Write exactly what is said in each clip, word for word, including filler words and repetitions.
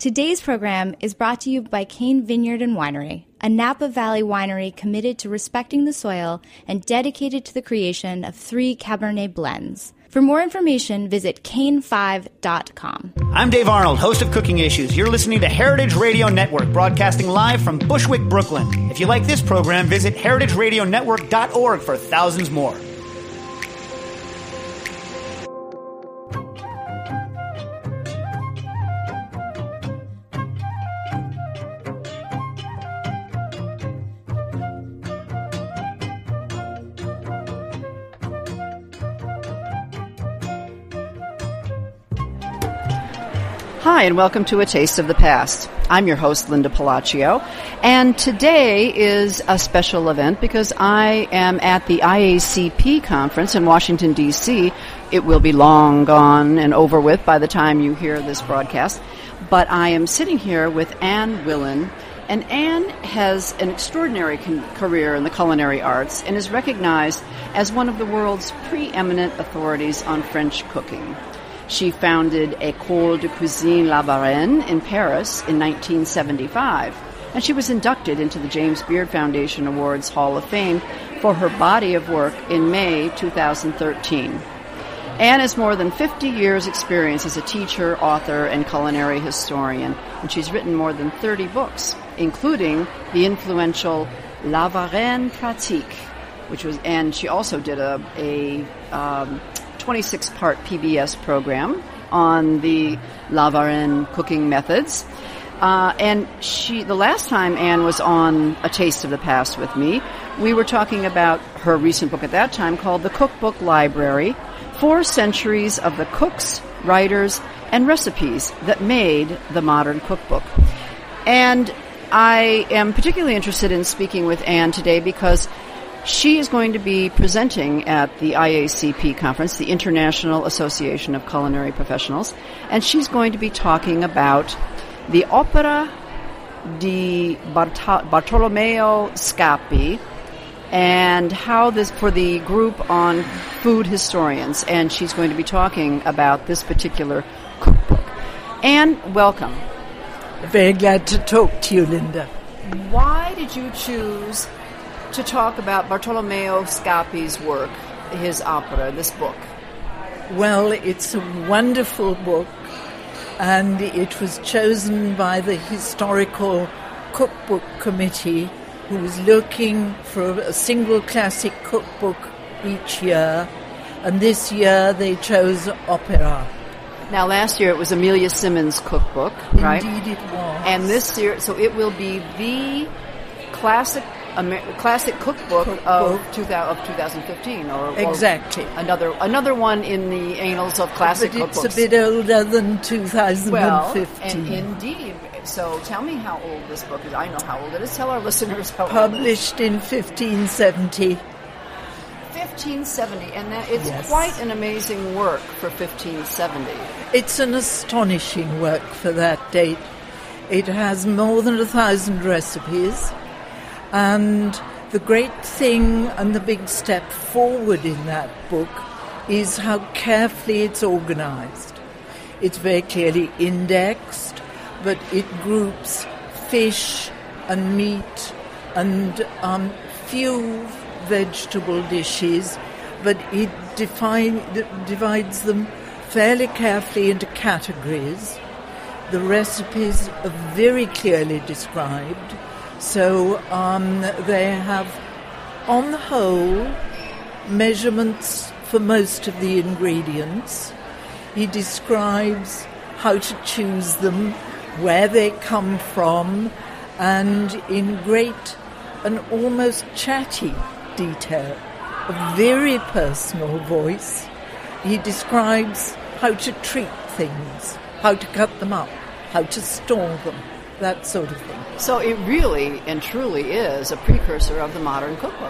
Today's program is brought to you by Cane Vineyard and Winery, a Napa Valley winery committed to respecting the soil and dedicated to the creation of three Cabernet blends. For more information, visit cane five dot com. I'm Dave Arnold, host of Cooking Issues. You're listening to Heritage Radio Network, broadcasting live from Bushwick, Brooklyn. If you like this program, visit heritage radio network dot org for thousands more. Hi, and welcome to A Taste of the Past. I'm your host, Linda Palacio, and today is a special event because I am at the I A C P conference in Washington, D C It will be long gone and over with by the time you hear this broadcast, but I am sitting here with Anne Willan, and Anne has an extraordinary con- career in the culinary arts and is recognized as one of the world's preeminent authorities on French cooking. She founded École de Cuisine La Varenne in Paris in nineteen seventy-five, and she was inducted into the James Beard Foundation Awards Hall of Fame for her body of work in May two thousand thirteen. Anne has more than fifty years' experience as a teacher, author, and culinary historian, and she's written more than thirty books, including the influential La Varenne Pratique, which was, and she also did a, a um, twenty-six part P B S program on the La Varenne cooking methods. Uh, and she, the last time Anne was on A Taste of the Past with me, we were talking about her recent book at that time called The Cookbook Library, Four Centuries of the Cooks, Writers, and Recipes That Made the Modern Cookbook. And I am particularly interested in speaking with Anne today because she is going to be presenting at the I A C P conference, the International Association of Culinary Professionals, and she's going to be talking about the Opera di Bart- Bartolomeo Scappi and how this, for the group on food historians, and she's going to be talking about this particular cookbook. Anne, welcome. Very glad to talk to you, Linda. Why did you choose to talk about Bartolomeo Scappi's work, his opera, this book? Well, it's a wonderful book, and it was chosen by the Historical Cookbook Committee, who was looking for a single classic cookbook each year, and this year they chose opera. Now, last year it was Amelia Simmons' cookbook, right? Indeed it was. And this year, so it will be the classic Amer- classic cookbook, cookbook. Of, two thousand, of twenty fifteen, or, exactly or another another one in the annals of classic but cookbooks. It's a bit older than two thousand fifteen. Well, and indeed. So tell me how old this book is. I know how old it is. Tell our listeners how Published old it is. in fifteen seventy. fifteen seventy, and that, it's yes. quite an amazing work for fifteen seventy. It's an astonishing work for that date. It has more than a thousand recipes. And the great thing and the big step forward in that book is how carefully it's organized. It's very clearly indexed, but it groups fish and meat and um, few vegetable dishes, but it define, divides them fairly carefully into categories. The recipes are very clearly described. So um, they have, on the whole, measurements for most of the ingredients. He describes how to choose them, where they come from, and in great and almost chatty detail, a very personal voice. He describes how to treat things, how to cut them up, how to store them, that sort of thing. So it really and truly is a precursor of the modern cookbook.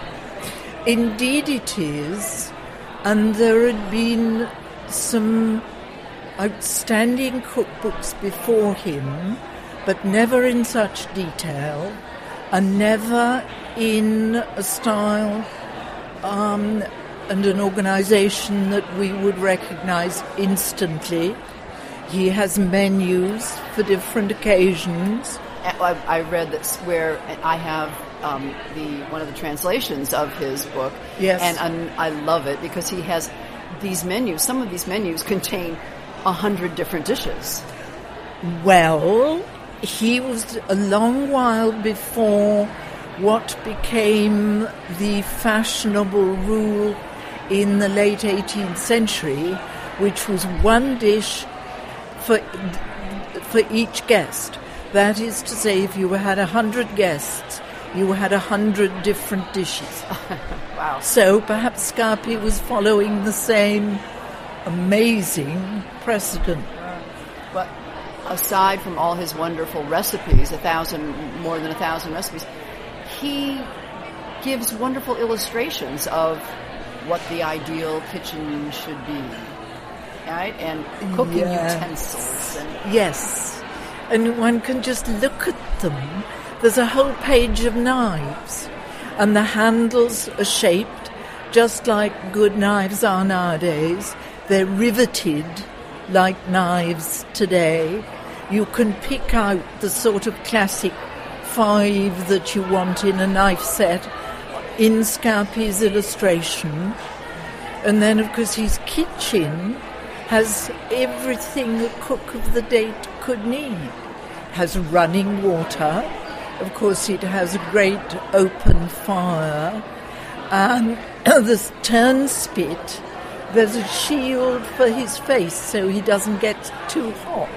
Indeed it is, and there had been some outstanding cookbooks before him, but never in such detail, and never in a style um, and an organization that we would recognize instantly. He has menus for different occasions. I, I read that where I have um, the one of the translations of his book, yes, and I'm, I love it because he has these menus. Some of these menus contain a hundred different dishes. Well, he was a long while before what became the fashionable rule in the late eighteenth century, which was one dish for for each guest. That is to say, if you had a hundred guests, you had a hundred different dishes. Wow. So perhaps Scarpi was following the same amazing precedent. But aside from all his wonderful recipes, a thousand, more than a thousand recipes, he gives wonderful illustrations of what the ideal kitchen should be, right? And cooking yes. utensils. And yes. And one can just look at them. There's a whole page of knives, and the handles are shaped just like good knives are nowadays. They're riveted like knives today. You can pick out the sort of classic five that you want in a knife set in Scarpi's illustration. And then, of course, his kitchen has everything a cook of the date could need. It has running water. Of course, it has a great open fire. And this turnspit, there's a shield for his face so he doesn't get too hot.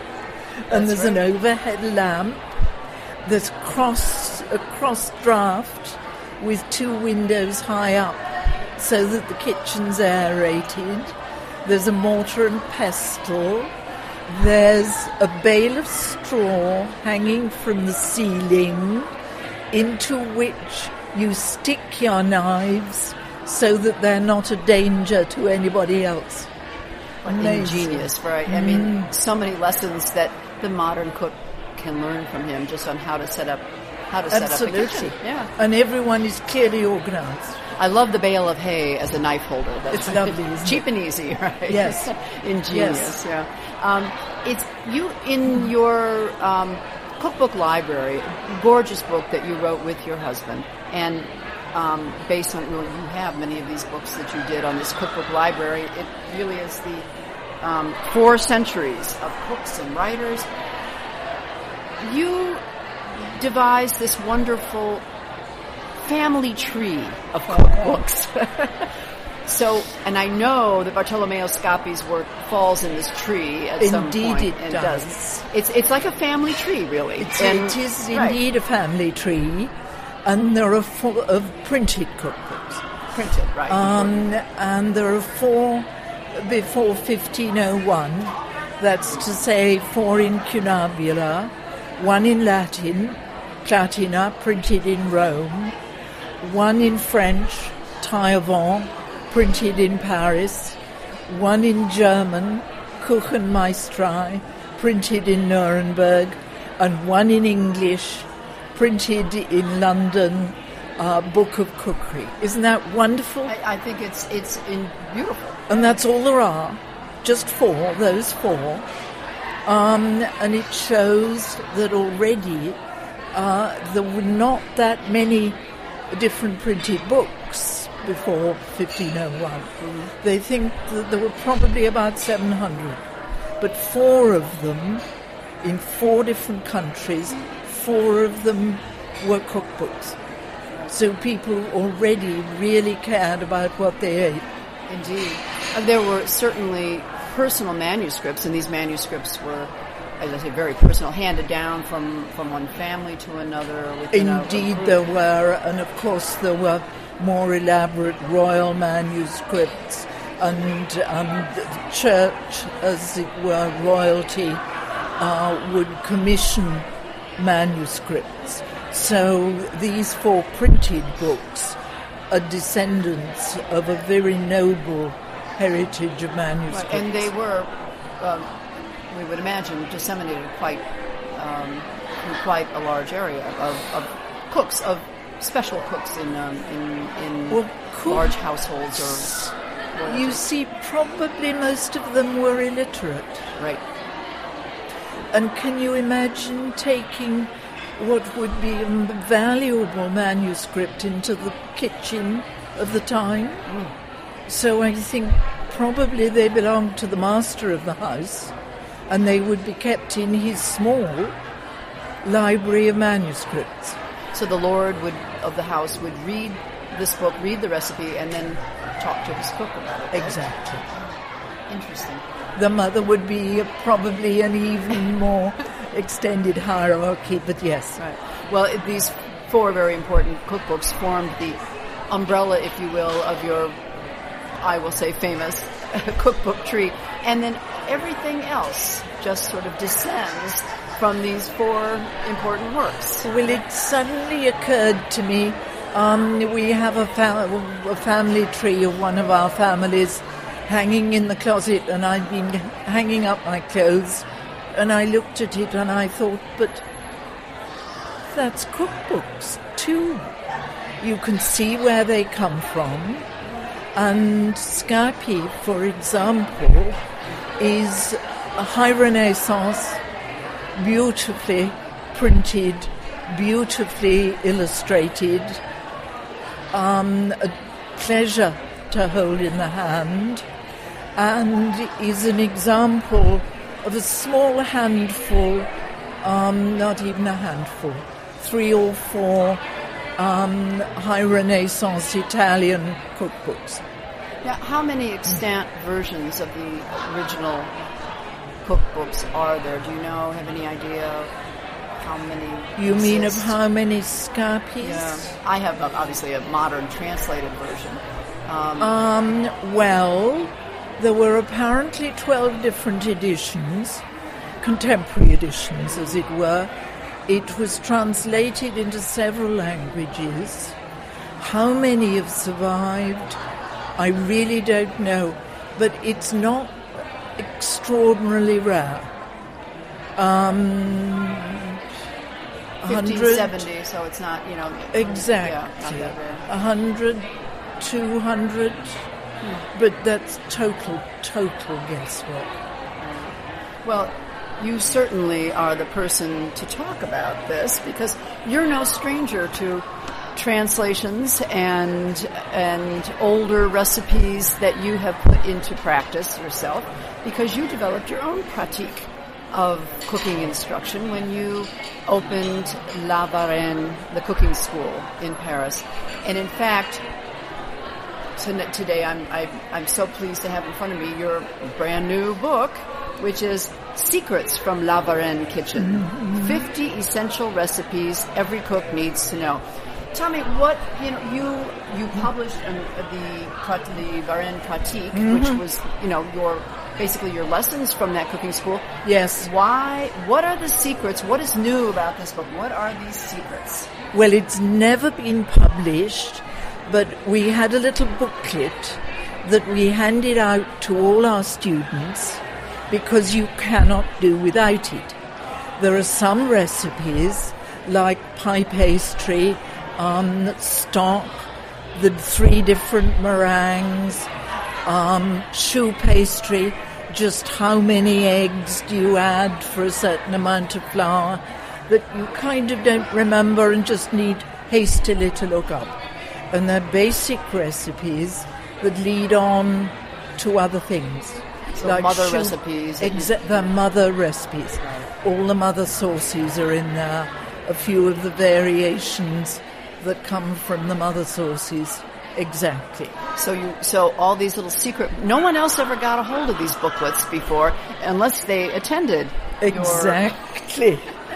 And That's there's right. an overhead lamp. There's cross a cross draft with two windows high up so that the kitchen's aerated. There's a mortar and pestle. There's a bale of straw hanging from the ceiling into which you stick your knives so that they're not a danger to anybody else. Amazing. ingenious, right? I mean, so many lessons that the modern cook can learn from him just on how to set up, how to set Absolutely. up a kitchen. Yeah. And everyone is clearly organized. I love the bale of hay as a knife holder. That's It's lovely, isn't cheap it? and easy, right? Yes. Ingenious, Yes. yeah. Um, it's you in your um, cookbook library, gorgeous book that you wrote with your husband, and um, based on, well, you have many of these books that you did on this cookbook library. It really is the um, four centuries of cooks and writers. You devised this wonderful family tree of cookbooks. So, and I know that Bartolomeo Scapi's work falls in this tree at some point. Indeed it and does. It's it's like a family tree, really. It's, And- it is right. indeed a family tree, and there are four of printed cookbooks. Printed, right. Um, and there are four before fifteen oh one, that's to say four in cunabula, one in Latin, Clatina, printed in Rome, one in French, Taillevent, printed in Paris, one in German, Kuchenmeistrai, printed in Nuremberg, and one in English, printed in London, uh, Book of Cookery. Isn't that wonderful? I, I think it's it's in beautiful. And that's all there are, just four, those four. Um, and it shows that already uh, there were not that many different printed books before fifteen oh one. Mm-hmm. They think that there were probably about seven hundred. But four of them, in four different countries, four of them were cookbooks. So people already really cared about what they ate. Indeed. Uh, there were certainly personal manuscripts, and these manuscripts were, as I say, very personal, handed down from, from one family to another. Within a- a Indeed group. there were, and of course there were more elaborate royal manuscripts, and um, the church, as it were, royalty, uh, would commission manuscripts. So these four printed books are descendants of a very noble heritage of manuscripts. And they were, um, we would imagine, disseminated quite um, through quite a large area of, of cooks, of special cooks in um, in, in Well, cook- large households or. You see, probably most of them were illiterate. Right. And can you imagine taking what would be a valuable manuscript into the kitchen of the time? Mm. So I think probably they belonged to the master of the house, and they would be kept in his small library of manuscripts. So the lord would of the house would read this book, read the recipe, and then talk to his cook about it. Right? Exactly. Interesting. The mother would be probably an even more extended hierarchy, but yes. Right. Well, it, these four very important cookbooks formed the umbrella, if you will, of your, I will say, famous cookbook tree. And then everything else just sort of descends from these four important works. Well, it suddenly occurred to me, um, we have a, fa- a family tree of one of our families hanging in the closet, and I'd been hanging up my clothes, and I looked at it and I thought, but that's cookbooks too. You can see where they come from. And Scarpi, for example, is a high Renaissance, beautifully printed, beautifully illustrated, um, a pleasure to hold in the hand, and is an example of a small handful, um, not even a handful, three or four um, high Renaissance Italian cookbooks. Now, how many extant versions of the original cookbooks are there? Do you know, have any idea how many You exist? mean of how many Scarpis? Yeah. I have, obviously, a modern translated version. Um, Um, well, there were apparently twelve different editions, contemporary editions, as it were. It was translated into several languages. How many have survived, I really don't know, but it's not extraordinarily rare. Um, fifteen seventy, so it's not, you know... Exactly. Yeah, not that rare. A hundred, two hundred, hmm. but that's total, total guesswork. Well, you certainly are the person to talk about this, because you're no stranger to translations and and older recipes that you have put into practice yourself, because you developed your own pratique of cooking instruction when you opened La Varenne, the cooking school in Paris. And in fact, today I'm I, I'm so pleased to have in front of me your brand new book, which is Secrets from La Varenne Kitchen. Mm-hmm. fifty essential recipes every cook needs to know. Tell me what, you know, you you published um, the the Varenne Pratique, mm-hmm. which was, you know, your basically your lessons from that cooking school. Yes. Why? What are the secrets? What is new about this book? What are these secrets? Well, it's never been published, but we had a little booklet that we handed out to all our students, because you cannot do without it. There are some recipes, like pie pastry, um, stock, the three different meringues, um, choux pastry, just how many eggs do you add for a certain amount of flour, that you kind of don't remember and just need hastily to look up. And they're basic recipes that lead on to other things. So like mother choux, recipes. Exa- the mother recipes. Right. All the mother sauces are in there. A few of the variations that come from the mother sauces. Exactly. So you, so all these little secret, no one else ever got a hold of these booklets before, unless they attended. Exactly. Your...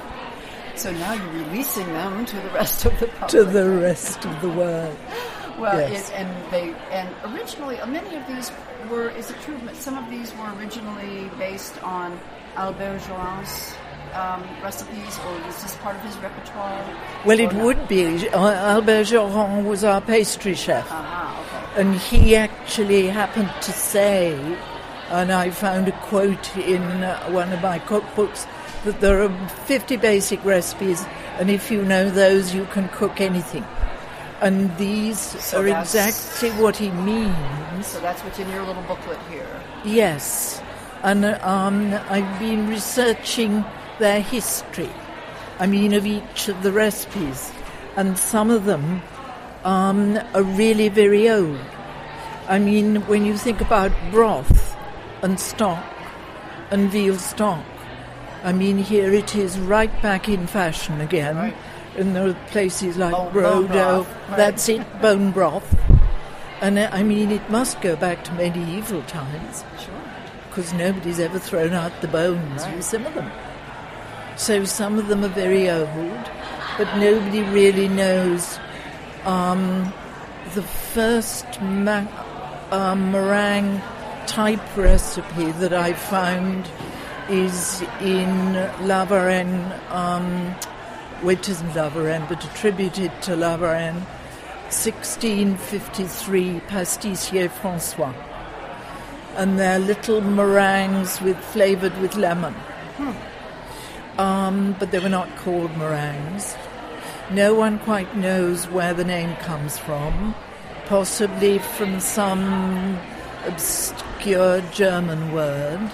So now you're releasing them to the rest of the public. To the rest of the world. Well, yes. it, and they, and originally, uh, many of these were, is it true, some of these were originally based on Albert Joran's um, recipes, or was this part of his repertoire? Well, it not? would be. Albert Joran was our pastry chef. Uh-huh, okay. And he actually happened to say, and I found a quote in uh, one of my cookbooks, that there are fifty basic recipes, and if you know those, you can cook anything. And these so are exactly what he means. So that's what's in your little booklet here. Yes. And um, I've been researching their history, I mean, of each of the recipes. And some of them um, are really very old. I mean, when you think about broth and stock and veal stock, I mean, here it is right back in fashion again. Right. And there are places like Oh, Brodo, bone broth, right. that's it, bone broth. And uh, I mean, it must go back to medieval times. Sure. Because nobody's ever thrown out the bones. Right. You simmer them. So some of them are very old, but nobody really knows. Um, the first ma- uh, meringue type recipe that I found is in La Varenne, um, well, it isn't La Varenne, but attributed to La Varenne, sixteen fifty-three, Pastissier François. And they're little meringues with flavoured with lemon. Hmm. Um, but they were not called meringues. No one quite knows where the name comes from, possibly from some obscure German word.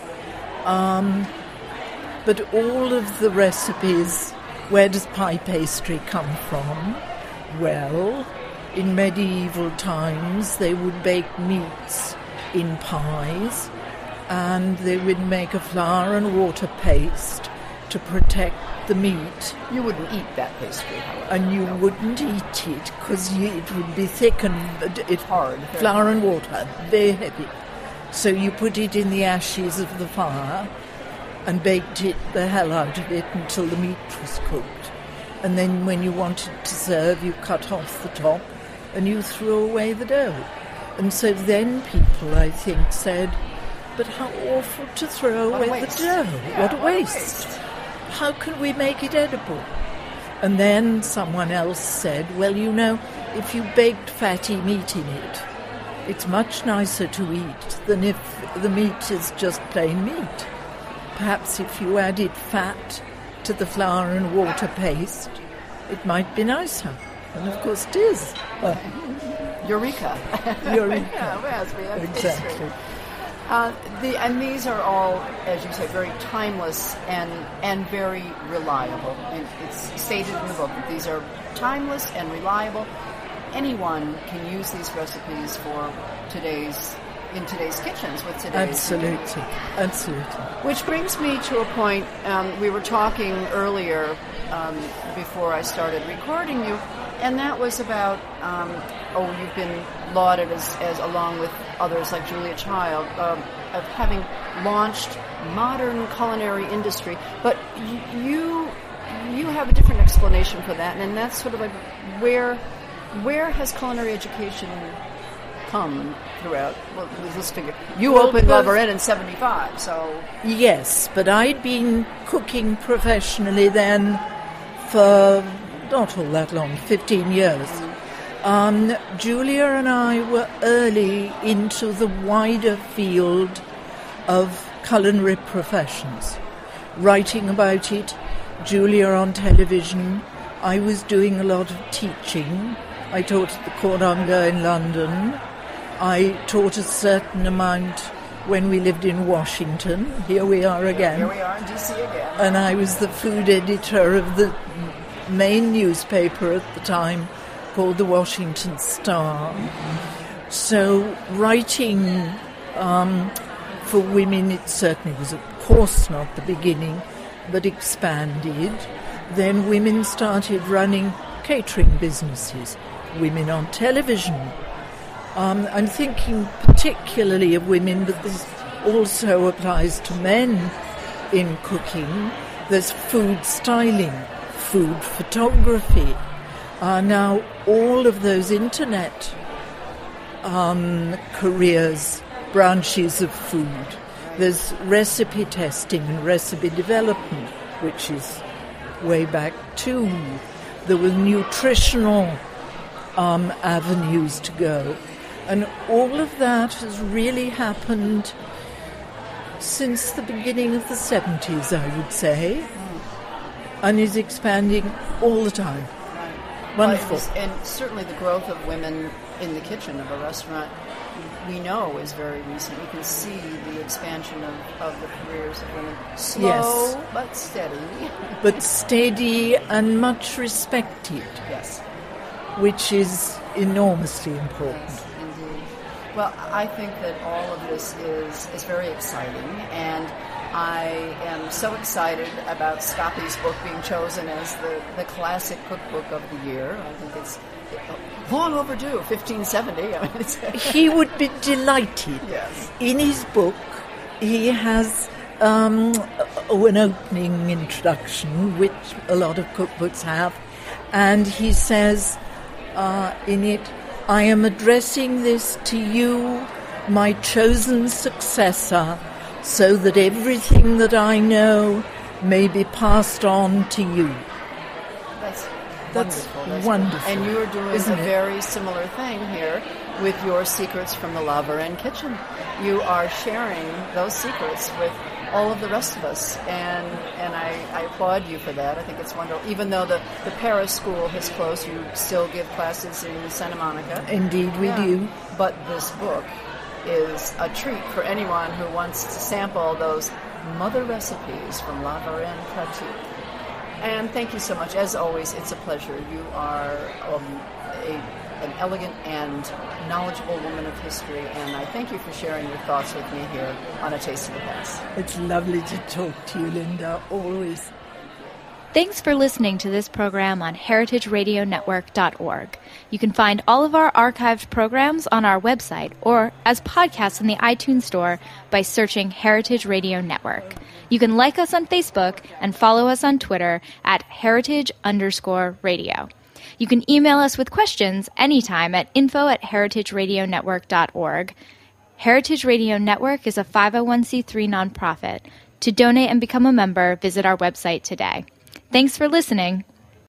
Um, but all of the recipes, where does pie pastry come from? Well, in medieval times they would bake meats in pies, and they would make a flour and water paste to protect the meat. You wouldn't eat that pastry, however. And you wouldn't eat it because it would be thick and it Hard. Flour and water, very heavy. So you put it in the ashes of the fire and baked it the hell out of it until the meat was cooked. And then when you wanted to serve, you cut off the top and you threw away the dough. And so then people, I think, said, but how awful to throw What a away the waste. dough. Yeah, what a what a waste. waste. How can we make it edible? And then someone else said, well, you know, if you baked fatty meat in it, it's much nicer to eat than if the meat is just plain meat. Perhaps if you added fat to the flour and water paste, it might be nicer. And of course it is. Well, Eureka. Eureka. Yeah, yes, we have Exactly. history. Uh, the, and these are all, as you say, very timeless and and very reliable. And it's stated in the book that these are timeless and reliable. Anyone can use these recipes for today's in today's kitchens with today's. Absolutely. Absolutely. Which brings me to a point. Um, we were talking earlier um, before I started recording you, and that was about. Um, oh, you've been lauded as, as along with others like Julia Child, um, of having launched modern culinary industry. But y- you you have a different explanation for that, and that's sort of like where where has culinary education come throughout? Well, let's figure. You Well, opened La both- Varenne in seventy-five, so Yes, but I'd been cooking professionally then for not all that long, fifteen years. Um, Julia and I were early into the wider field of culinary professions, writing about it, Julia on television. I was doing a lot of teaching. I taught at the Cordon Bleu in London. I taught a certain amount when we lived in Washington. Here we are again. here we are in D C again. And I was the food editor of the main newspaper at the time called the Washington Star. So writing um, for women, it certainly was, of course, not the beginning, but expanded. Then women started running catering businesses, women on television. Um, I'm thinking particularly of women, but this also applies to men in cooking. There's food styling, food photography. Uh, now, all of those internet um, careers, branches of food. There's recipe testing and recipe development, which is way back too. There were nutritional um, avenues to go. And all of that has really happened since the beginning of the seventies, I would say, and is expanding all the time. Wonderful. Well, it was- and certainly the growth of women in the kitchen of a restaurant we, we know is very recent. We can see the expansion of, of the careers of women. Slow, yes. but steady. But steady and much respected. Yes. Which is enormously important. Yes, indeed. Well, I think that all of this is, is very exciting, and I am so excited about Scappi's book being chosen as the, the classic cookbook of the year. I think it's long overdue, fifteen seventy. I mean, it's he would be delighted. Yes. In his book, he has um, an opening introduction, which a lot of cookbooks have, and he says uh, in it, "I am addressing this to you, my chosen successor, so that everything that I know may be passed on to you." That's That's wonderful. That's wonderful. And you are doing Isn't a it? very similar thing here with your secrets from the La Varenne kitchen. You are sharing those secrets with all of the rest of us, and and I, I applaud you for that. I think it's wonderful. Even though the, the Paris school has closed, you still give classes in Santa Monica. Indeed, we Yeah. do. But this book is a treat for anyone who wants to sample those mother recipes from La Varenne Pratique. And thank you so much. As always, it's a pleasure. You are um, a, an elegant and knowledgeable woman of history, and I thank you for sharing your thoughts with me here on A Taste of the Past. It's lovely to talk to you, Linda, always. Thanks for listening to this program on heritage radio network dot org. You can find all of our archived programs on our website or as podcasts in the iTunes Store by searching Heritage Radio Network. You can like us on Facebook and follow us on Twitter at heritage underscore radio. You can email us with questions anytime at info at heritage radio network dot org. Heritage Radio Network is a five oh one c three nonprofit. To donate and become a member, visit our website today. Thanks for listening.